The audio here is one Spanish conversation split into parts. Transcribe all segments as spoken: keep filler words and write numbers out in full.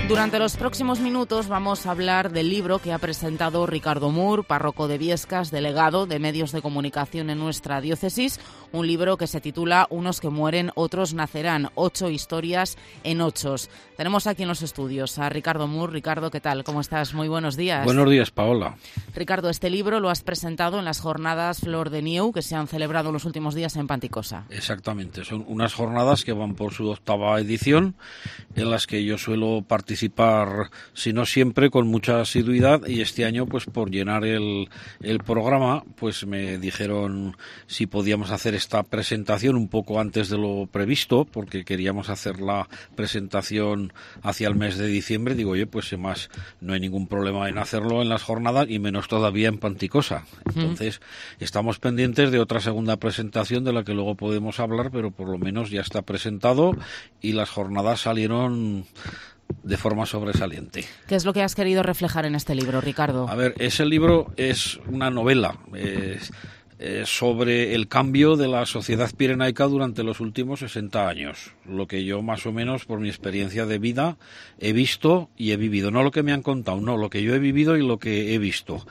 Durante los próximos minutos vamos a hablar del libro que ha presentado Ricardo Mur, párroco de Biescas, delegado de medios de comunicación en nuestra diócesis, un libro que se titula Unos que mueren, otros nacerán, ocho historias en ochos. Tenemos aquí en los estudios a Ricardo Mur. Ricardo, ¿qué tal? ¿Cómo estás? Muy buenos días. Buenos días, Paola. Ricardo, este libro lo has presentado en las jornadas Flor de Nieu que se han celebrado los últimos días en Panticosa. Exactamente, son unas jornadas que van por su octava edición, en las que yo suelo participar participar, si no siempre, con mucha asiduidad, y este año, pues por llenar el, el programa, pues me dijeron si podíamos hacer esta presentación un poco antes de lo previsto, porque queríamos hacer la presentación hacia el mes de diciembre. Digo, oye, pues además no hay ningún problema en hacerlo en las jornadas, y menos todavía en Panticosa. Entonces, uh-huh. estamos pendientes de otra segunda presentación de la que luego podemos hablar, pero por lo menos ya está presentado, y las jornadas salieron de forma sobresaliente. ¿Qué es lo que has querido reflejar en este libro, Ricardo? A ver, ese libro es una novela eh, eh, sobre el cambio de la sociedad pirenaica durante los últimos sesenta años. Lo que yo, más o menos, por mi experiencia de vida, he visto y he vivido. No lo que me han contado, no, lo que yo he vivido y lo que he visto.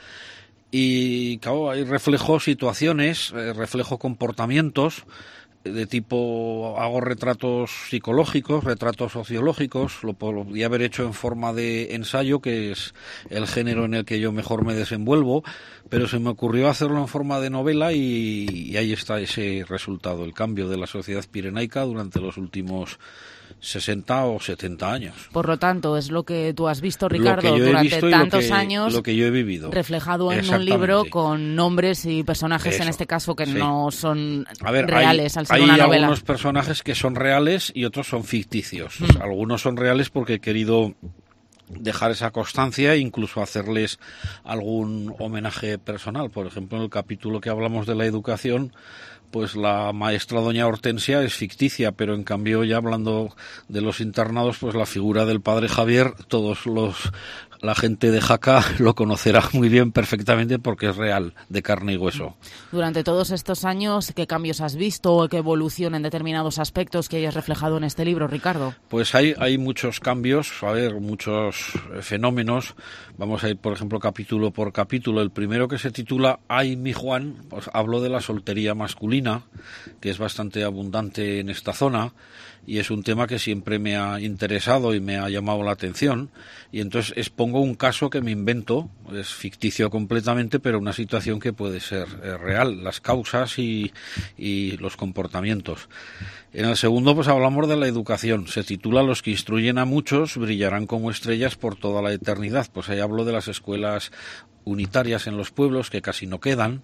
Y, claro, ahí reflejo situaciones, eh, reflejo comportamientos de tipo, hago retratos psicológicos, retratos sociológicos. Lo podría haber hecho en forma de ensayo, que es el género en el que yo mejor me desenvuelvo, pero se me ocurrió hacerlo en forma de novela, y, y ahí está ese resultado, el cambio de la sociedad pirenaica durante los últimos sesenta o setenta años. Por lo tanto, es lo que tú has visto, Ricardo, durante tantos que, años, lo que yo he vivido, reflejado en un libro con nombres y personajes, Eso, en este caso, que sí. no son A ver, reales hay, al ser hay una novela. Hay algunos personajes que son reales y otros son ficticios. Mm. Algunos son reales porque he querido dejar esa constancia e incluso hacerles algún homenaje personal. Por ejemplo, en el capítulo que hablamos de la educación, pues la maestra doña Hortensia es ficticia, pero en cambio, ya hablando de los internados, pues la figura del padre Javier, todos los la gente de Jaca lo conocerá muy bien, perfectamente, porque es real, de carne y hueso. Durante todos estos años, ¿qué cambios has visto o qué evolución en determinados aspectos que hayas reflejado en este libro, Ricardo? Pues hay, hay muchos cambios, a ver, muchos fenómenos. Vamos a ir, por ejemplo, capítulo por capítulo. El primero, que se titula Ay, mi Juan, pues hablo de la soltería masculina, que es bastante abundante en esta zona, y es un tema que siempre me ha interesado y me ha llamado la atención, y entonces expongo un caso que me invento, es ficticio completamente, pero una situación que puede ser eh, real, las causas y, y los comportamientos. En el segundo, pues hablamos de la educación. Se titula Los que instruyen a muchos brillarán como estrellas por toda la eternidad. Pues ahí hablo de las escuelas unitarias en los pueblos, que casi no quedan.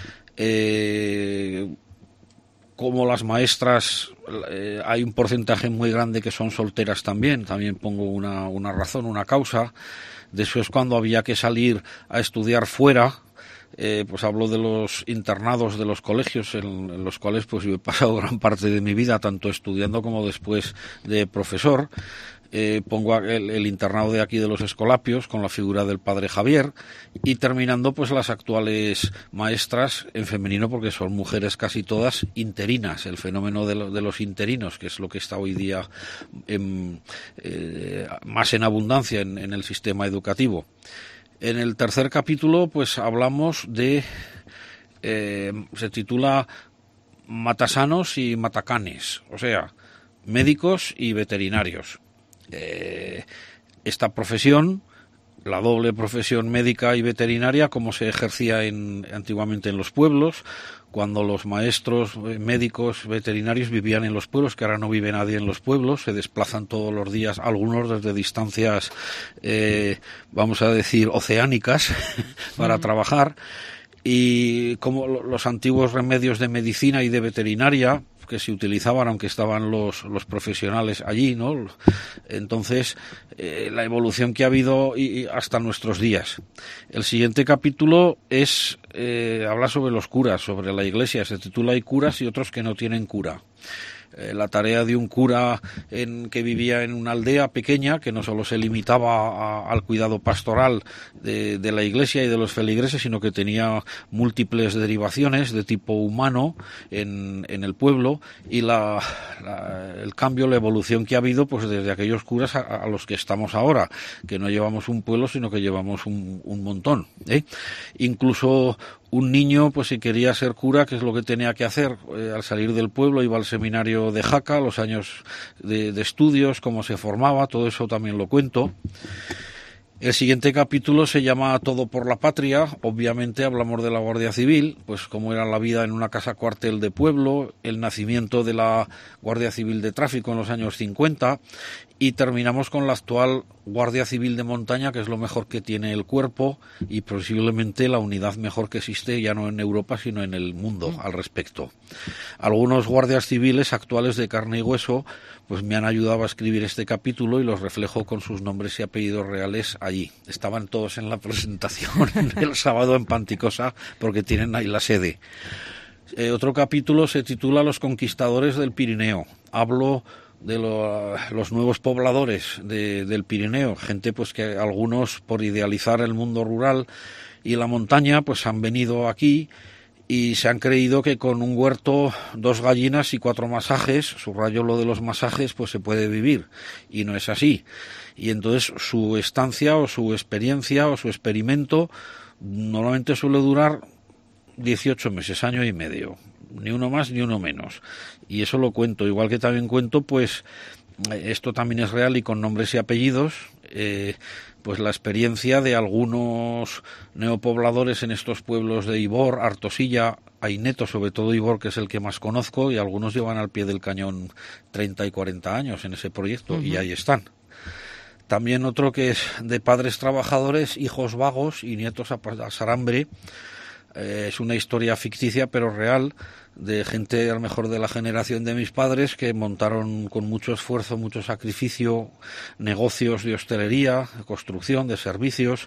Eh... Como las maestras, eh, hay un porcentaje muy grande que son solteras también, también pongo una, una razón, una causa. Después, cuando había que salir a estudiar fuera, eh, pues hablo de los internados de los colegios, en, en los cuales pues yo he pasado gran parte de mi vida, tanto estudiando como después de profesor. Eh, pongo el, el internado de aquí de los Escolapios con la figura del padre Javier, y terminando pues las actuales maestras en femenino, porque son mujeres casi todas interinas, el fenómeno de, lo, de los interinos, que es lo que está hoy día en, eh, más en abundancia en, en el sistema educativo. En el tercer capítulo pues hablamos de, eh, se titula Matasanos y Matacanes, o sea, médicos y veterinarios. Eh, esta profesión, la doble profesión médica y veterinaria, como se ejercía en, antiguamente en los pueblos, cuando los maestros médicos veterinarios vivían en los pueblos, que ahora no vive nadie en los pueblos, se desplazan todos los días, algunos desde distancias, eh, vamos a decir, oceánicas, para mm. trabajar, y como los antiguos remedios de medicina y de veterinaria, que se utilizaban aunque estaban los, los profesionales allí, ¿no? Entonces, eh, la evolución que ha habido y, y hasta nuestros días. El siguiente capítulo es eh, habla sobre los curas, sobre la Iglesia. Se titula Hay curas y otros que no tienen cura. eh, la tarea de un cura en, que vivía en una aldea pequeña, que no solo se limitaba a, al cuidado pastoral de, de la iglesia y de los feligreses, sino que tenía múltiples derivaciones de tipo humano en, en el pueblo, y la, la, el cambio, la evolución que ha habido pues desde aquellos curas a, a los que estamos ahora, que no llevamos un pueblo, sino que llevamos un, un montón, ¿eh? Incluso un niño, pues si quería ser cura, ¿qué es lo que tenía que hacer? Eh, al salir del pueblo iba al seminario de Jaca, los años de, de estudios, cómo se formaba, todo eso también lo cuento. El siguiente capítulo se llama Todo por la Patria. Obviamente hablamos de la Guardia Civil, pues cómo era la vida en una casa cuartel de pueblo, el nacimiento de la Guardia Civil de Tráfico en los años cincuenta, y terminamos con la actual Guardia Civil de Montaña, que es lo mejor que tiene el cuerpo y posiblemente la unidad mejor que existe, ya no en Europa, sino en el mundo al respecto. Algunos guardias civiles actuales de carne y hueso pues me han ayudado a escribir este capítulo y los reflejo con sus nombres y apellidos reales allí. Estaban todos en la presentación el sábado en Panticosa porque tienen ahí la sede. Eh, otro capítulo se titula Los conquistadores del Pirineo. Hablo de lo, los nuevos pobladores de, del Pirineo, gente pues que algunos por idealizar el mundo rural y la montaña pues han venido aquí y se han creído que con un huerto, dos gallinas y cuatro masajes, subrayo lo de los masajes, pues se puede vivir, y no es así. Y entonces su estancia o su experiencia o su experimento normalmente suele durar dieciocho meses, año y medio, ni uno más ni uno menos. Y eso lo cuento, igual que también cuento, pues esto también es real y con nombres y apellidos, eh, pues la experiencia de algunos neopobladores en estos pueblos de Ibor, Artosilla, Aineto, sobre todo Ibor, que es el que más conozco, y algunos llevan al pie del cañón treinta y cuarenta años en ese proyecto, uh-huh. Y ahí están. También otro que es de padres trabajadores, hijos vagos y nietos a, a Sarambre. Eh, es una historia ficticia pero real, de gente a lo mejor de la generación de mis padres que montaron con mucho esfuerzo, mucho sacrificio, negocios de hostelería, de construcción, de servicios,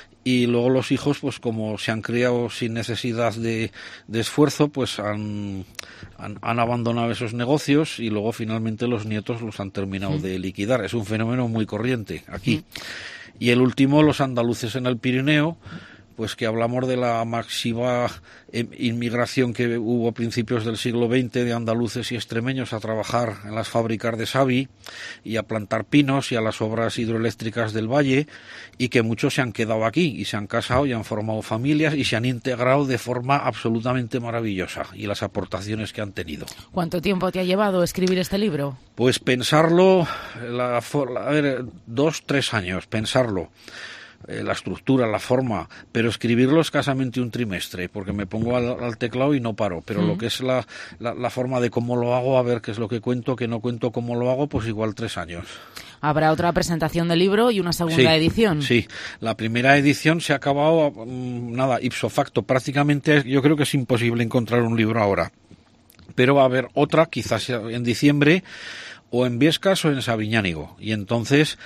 y luego los hijos, pues como se han criado sin necesidad de, de esfuerzo, pues han, han, han abandonado esos negocios y luego finalmente los nietos los han terminado sí. de liquidar. Es un fenómeno muy corriente aquí. Sí. Y el último, los andaluces en el Pirineo, pues que hablamos de la máxima inmigración que hubo a principios del siglo veinte de andaluces y extremeños a trabajar en las fábricas de Savi y a plantar pinos y a las obras hidroeléctricas del valle, y que muchos se han quedado aquí y se han casado y han formado familias y se han integrado de forma absolutamente maravillosa, y las aportaciones que han tenido. ¿Cuánto tiempo te ha llevado escribir este libro? Pues pensarlo, la, a ver, dos, tres años, pensarlo. Eh, la estructura, la forma, pero escribirlo escasamente un trimestre, porque me pongo al, al teclado y no paro, pero mm. lo que es la, la, la forma de cómo lo hago, a ver qué es lo que cuento, que no cuento cómo lo hago, pues igual tres años. ¿Habrá otra presentación del libro y una segunda sí, edición? Sí, la primera edición se ha acabado, mmm, nada, ipso facto, prácticamente yo creo que es imposible encontrar un libro ahora, pero va a haber otra, quizás en diciembre, o en Biescas o en Sabiñánigo, y entonces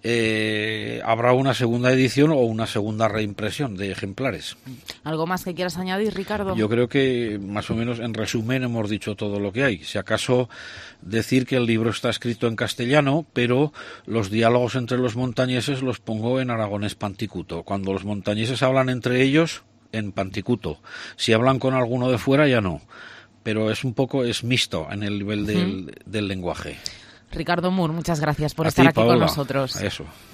eh, habrá una segunda edición o una segunda reimpresión de ejemplares. ¿Algo más que quieras añadir, Ricardo? Yo creo que más o menos en resumen hemos dicho todo lo que hay. Si acaso decir que el libro está escrito en castellano, pero los diálogos entre los montañeses los pongo en aragonés panticuto. Cuando los montañeses hablan entre ellos, en panticuto. Si hablan con alguno de fuera, ya no. Pero es un poco, es mixto en el nivel del, uh-huh. del lenguaje. Ricardo Mur, muchas gracias por A estar ti, aquí Paola, con nosotros. A eso.